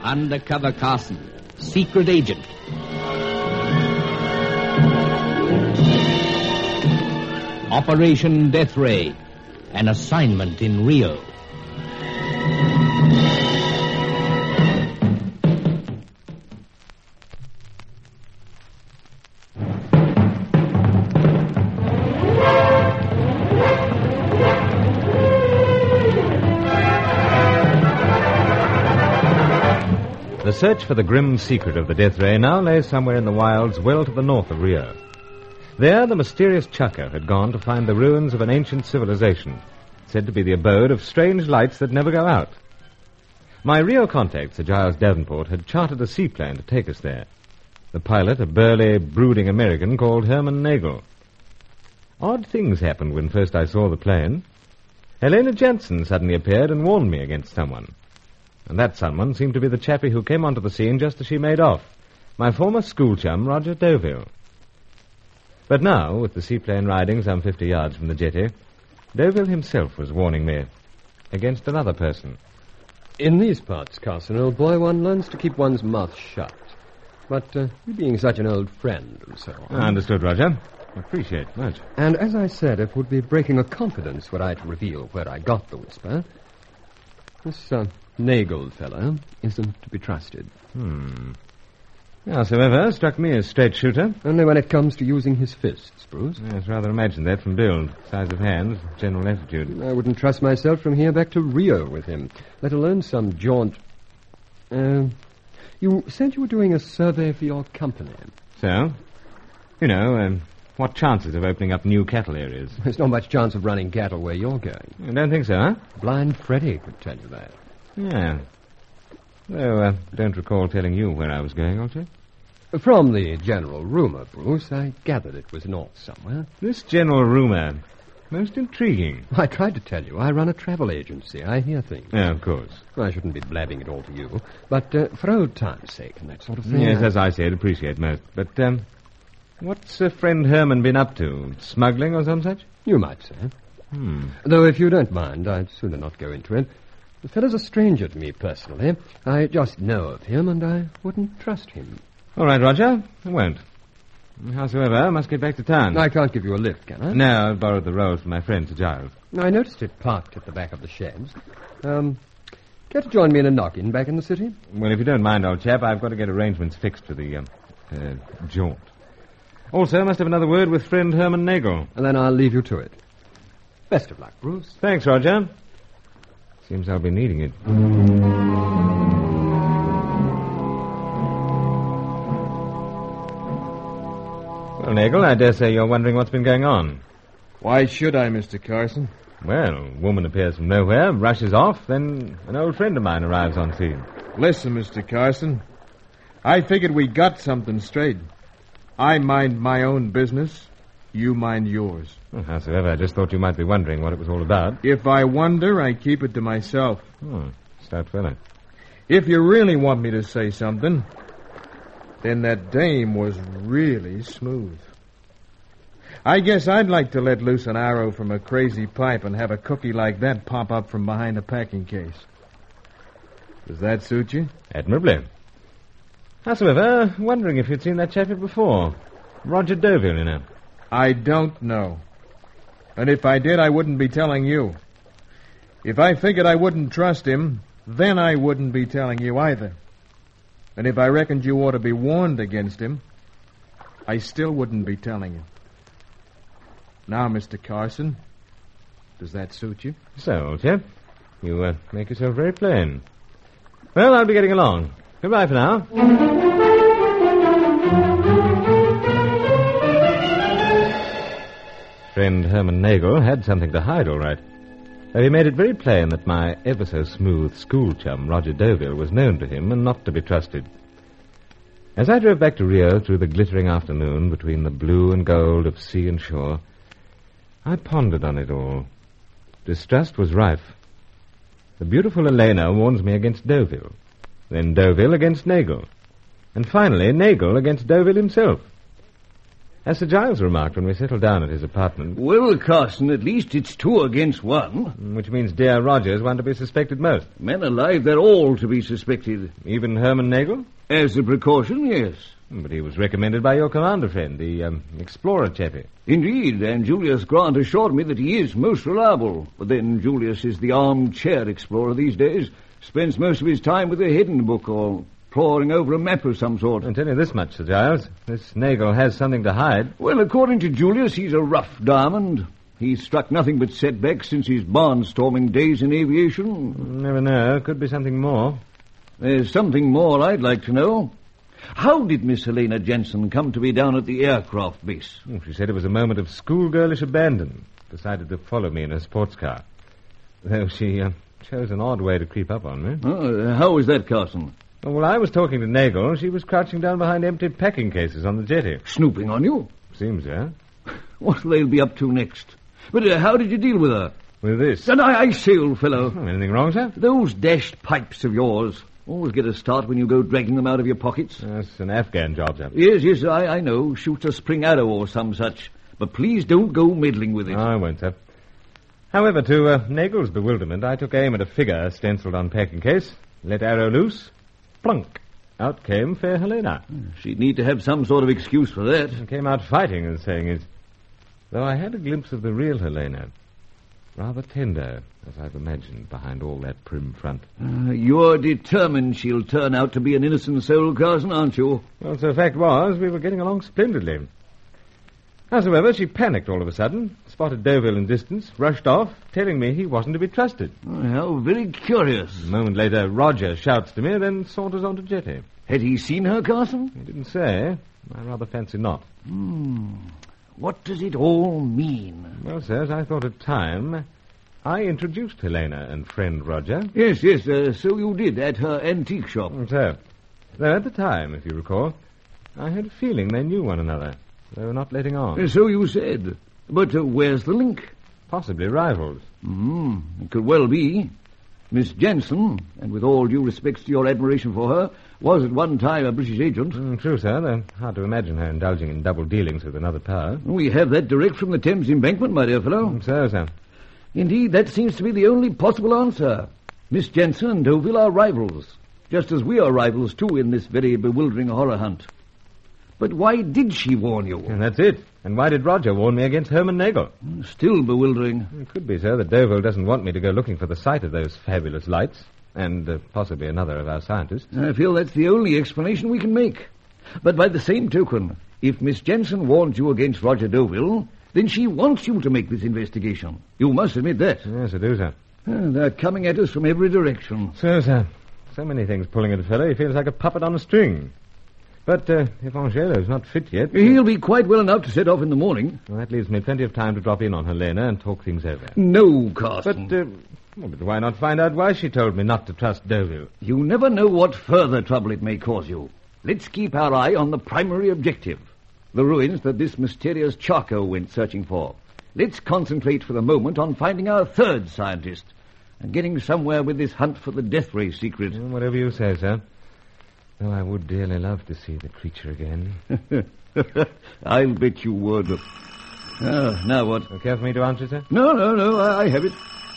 Undercover Carson, secret agent. Operation Death Ray, an assignment in Rio. The search for the grim secret of the Death Ray now lay somewhere in the wilds well to the north of Rio. There, the mysterious Chaka had gone to find the ruins of an ancient civilization, said to be the abode of strange lights that never go out. My Rio contact, Sir Giles Davenport, had chartered a seaplane to take us there. The pilot, a burly, brooding American called Herman Nagel. Odd things happened when first I saw the plane. Helena Jansen suddenly appeared and warned me against someone. And that someone seemed to be the chappie who came onto the scene just as she made off, my former school chum, Roger Deauville. But now, with the seaplane riding some 50 yards from the jetty, Deauville himself was warning me against another person. In these parts, Carson, old boy, one learns to keep one's mouth shut. But you being such an old friend and so on... I understood, Roger. I appreciate it much. And as I said, it would be breaking a confidence were I to reveal where I got the whisper. This Nagel fellow isn't to be trusted. Howsoever, struck me as straight shooter. Only when it comes to using his fists, Bruce. Yes, rather imagined that from build, size of hands, general attitude. I wouldn't trust myself from here back to Rio with him, let alone some jaunt. You said you were doing a survey for your company. So? You know, what chances of opening up new cattle areas? There's not much chance of running cattle where you're going. You don't think so, huh? Blind Freddy could tell you that. Yeah. Though, don't recall telling you where I was going, Archie. From the general rumor, Bruce, I gathered it was north somewhere. This general rumor, most intriguing. I tried to tell you, I run a travel agency. I hear things. Yeah, of course. I shouldn't be blabbing it all to you, but for old time's sake and that sort of thing... Yes, as I said, appreciate most. But, what's friend Herman been up to? Smuggling or some such? You might say. Though if you don't mind, I'd sooner not go into it. The fellow's a stranger to me personally. I just know of him, and I wouldn't trust him. All right, Roger. I won't. Howsoever, I must get back to town. I can't give you a lift, can I? No, I borrowed the road from my friend, Sir Giles. I noticed it parked at the back of the sheds. Care to join me in a knock-in back in the city? Well, if you don't mind, old chap, I've got to get arrangements fixed for the, jaunt. Also, I must have another word with friend Herman Nagel. And then I'll leave you to it. Best of luck, Bruce. Thanks, Roger. Seems I'll be needing it. Well, Nagel, I dare say you're wondering what's been going on. Why should I, Mr. Carson? Well, a woman appears from nowhere, rushes off, then an old friend of mine arrives on scene. Listen, Mr. Carson. I figured we got something straight. I mind my own business. You mind yours. Well, howsoever, I just thought you might be wondering what it was all about. If I wonder, I keep it to myself. Stout fella. If you really want me to say something, then that dame was really smooth. I guess I'd like to let loose an arrow from a crazy pipe and have a cookie like that pop up from behind a packing case. Does that suit you? Admirably. Howsoever, wondering if you'd seen that chappie before. Roger Deauville, you know. I don't know. And if I did, I wouldn't be telling you. If I figured I wouldn't trust him, then I wouldn't be telling you either. And if I reckoned you ought to be warned against him, I still wouldn't be telling you. Now, Mr. Carson, does that suit you? So, old chap, you make yourself very plain. Well, I'll be getting along. Goodbye for now. Friend Herman Nagel had something to hide, all right. Though he made it very plain that my ever-so-smooth school chum, Roger Deauville, was known to him and not to be trusted. As I drove back to Rio through the glittering afternoon between the blue and gold of sea and shore, I pondered on it all. Distrust was rife. The beautiful Helena warns me against Deauville, then Deauville against Nagel, and finally Nagel against Deauville himself. As Sir Giles remarked when we settled down at his apartment... Well, Carson, at least it's 2 against 1. Which means dear Roger's one to be suspected most. Men alive, they're all to be suspected. Even Herman Nagel? As a precaution, yes. But he was recommended by your commander friend, the explorer chappie. Indeed, and Julius Grant assured me that he is most reliable. But then Julius is the armchair explorer these days. Spends most of his time with a hidden book or poring over a map of some sort. I'll tell you this much, Sir Giles. This Nagel has something to hide. Well, according to Julius, he's a rough diamond. He's struck nothing but setbacks since his barnstorming days in aviation. Never know. Could be something more. There's something more I'd like to know. How did Miss Helena Jensen come to be down at the aircraft base? She said it was a moment of schoolgirlish abandon. Decided to follow me in a sports car. Though she chose an odd way to creep up on me. How was that, Carson? Well, I was talking to Nagel. She was crouching down behind empty packing cases on the jetty. Snooping on you? Seems, yeah. What will they be up to next? But how did you deal with her? With this? And I say, old fellow. Anything wrong, sir? Those dashed pipes of yours always get a start when you go dragging them out of your pockets. That's an Afghan job, sir. Yes, I know. Shoots a spring arrow or some such. But please don't go meddling with it. No, I won't, sir. However, to Nagel's bewilderment, I took aim at a figure stenciled on packing case, let arrow loose, plunk. Out came fair Helena. She'd need to have some sort of excuse for that. She came out fighting, as saying is. Though I had a glimpse of the real Helena. Rather tender, as I've imagined, behind all that prim front. You're determined she'll turn out to be an innocent soul, Carson, aren't you? Well, so the fact was, we were getting along splendidly. Howsoever, she panicked all of a sudden, spotted Deauville in distance, rushed off, telling me he wasn't to be trusted. How very curious. A moment later, Roger shouts to me, then saunters onto jetty. Had he seen her, Carson? He didn't say. I rather fancy not. What does it all mean? Well, sirs, I thought it time I introduced Helena and friend Roger. Yes, so you did, at her antique shop. So, though at the time, if you recall, I had a feeling they knew one another. They were not letting on. So you said. But where's the link? Possibly rivals. It could well be. Miss Jensen, and with all due respects to your admiration for her, was at one time a British agent. True, sir, though hard to imagine her indulging in double dealings with another power. We have that direct from the Thames embankment, my dear fellow. So, sir. Indeed, that seems to be the only possible answer. Miss Jensen and Deauville are rivals, just as we are rivals, too, in this very bewildering horror hunt. But why did she warn you? And that's it. And why did Roger warn me against Herman Nagel? Still bewildering. It could be, sir, that Deauville doesn't want me to go looking for the site of those fabulous lights. And possibly another of our scientists. I feel that's the only explanation we can make. But by the same token, if Miss Jensen warns you against Roger Deauville, then she wants you to make this investigation. You must admit that. Yes, I do, sir. They're coming at us from every direction. So, sir. So many things pulling at a fellow, he feels like a puppet on a string. But if Angelo's not fit yet... He'll be quite well enough to set off in the morning. Well, that leaves me plenty of time to drop in on Helena and talk things over. No, Carson. But why not find out why she told me not to trust Deauville? You never know what further trouble it may cause you. Let's keep our eye on the primary objective, the ruins that this mysterious Charco went searching for. Let's concentrate for the moment on finding our third scientist and getting somewhere with this hunt for the death ray secret. Whatever you say, sir. Though I would dearly love to see the creature again. I'll bet you would. Now what? Okay for me to answer, sir? No, I have it.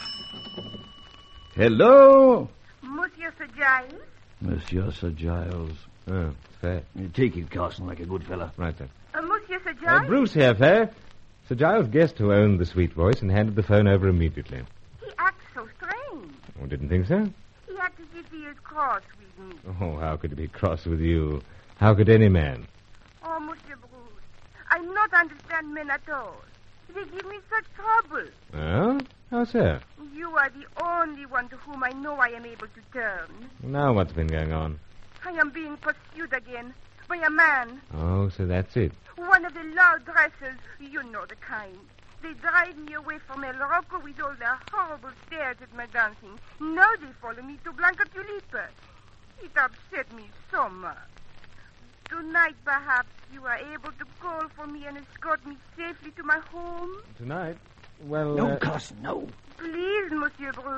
Hello? Monsieur Sir Giles? Monsieur Sir Giles. Oh, fair. Take it, Carson, like a good fella. Right, sir. Monsieur Sir Giles? Bruce here, fair. Sir Giles guessed who owned the sweet voice and handed the phone over immediately. He acts so strange. Oh, didn't think so? He acts as if he is cross with me. Oh, how could he be cross with you? How could any man? Oh, Monsieur Bruce, I not understand men at all. They give me such trouble. Oh? How so? You are the only one to whom I know I am able to turn. Now what's been going on? I am being pursued again by a man. Oh, so that's it. One of the loud dressers, you know the kind. They drive me away from El Rocco with all their horrible stares at my dancing. Now they follow me to Blanca Tulipa. It upset me so much. Tonight, perhaps, you are able to call for me and escort me safely to my home? Tonight? Well, No, Carson, no. Please, Monsieur Bruce.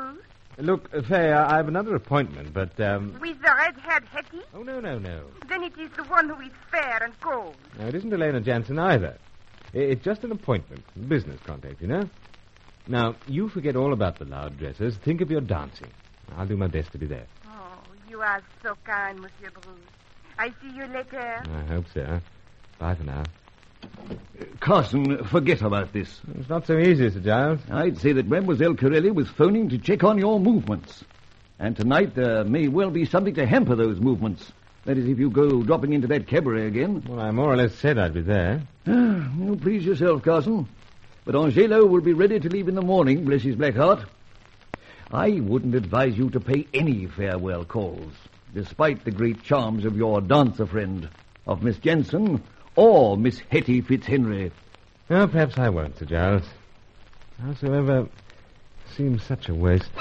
Look, Fay, I have another appointment, but, With the red-haired Hetty? Oh, no. Then it is the one who is fair and cold. No, it isn't Elena Jansen either. It's just an appointment. Business contact, you know? Now, you forget all about the loud dressers. Think of your dancing. I'll do my best to be there. Oh, you are so kind, Monsieur Bruce. I see you later. I hope so. Bye for now. Carson, forget about this. It's not so easy, Sir Giles. I'd say that Mademoiselle Corelli was phoning to check on your movements. And tonight there may well be something to hamper those movements. That is, if you go dropping into that cabaret again. Well, I more or less said I'd be there. You please yourself, Carson. But Angelo will be ready to leave in the morning, bless his black heart. I wouldn't advise you to pay any farewell calls, despite the great charms of your dancer friend, of Miss Jensen or Miss Hetty Fitzhenry. Oh, perhaps I won't, Sir Giles. Howsoever, seems such a waste.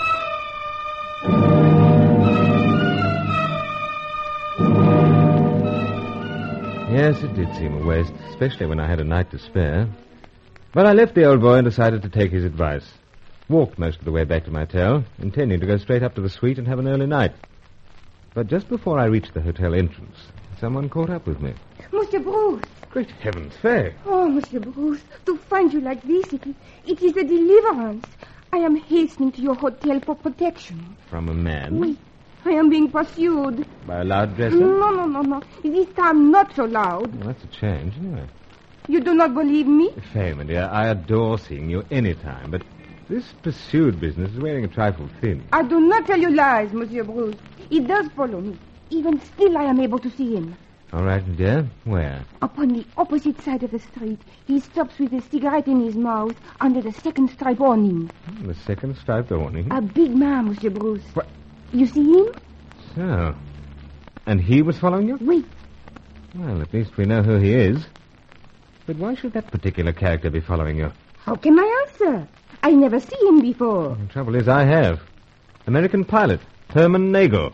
Yes, it did seem a waste, especially when I had a night to spare. But I left the old boy and decided to take his advice. Walked most of the way back to my hotel, intending to go straight up to the suite and have an early night. But just before I reached the hotel entrance, someone caught up with me. Monsieur Bruce. Great heavens, Fay. Oh, Monsieur Bruce, to find you like this, it is a deliverance. I am hastening to your hotel for protection. From a man? Oui. I am being pursued. By a loud dresser? No. This time not so loud. Well, that's a change, anyway. You do not believe me? Fay, my dear, I adore seeing you any time, but this pursued business is wearing a trifle thin. I do not tell you lies, Monsieur Bruce. He does follow me. Even still, I am able to see him. All right, my dear. Where? Upon the opposite side of the street. He stops with a cigarette in his mouth under the second stripe awning. The second striped awning? A big man, Monsieur Bruce. What? You see him? So. And he was following you? Oui. Well, at least we know who he is. But why should that particular character be following you? How can I answer? I never see him before. The trouble is, I have. American pilot, Herman Nagel.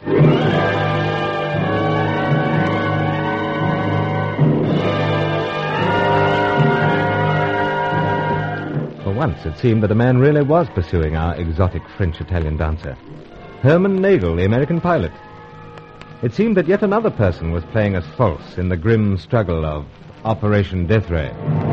For once, it seemed that a man really was pursuing our exotic French-Italian dancer. Herman Nagel, the American pilot. It seemed that yet another person was playing us false in the grim struggle of Operation Death Ray.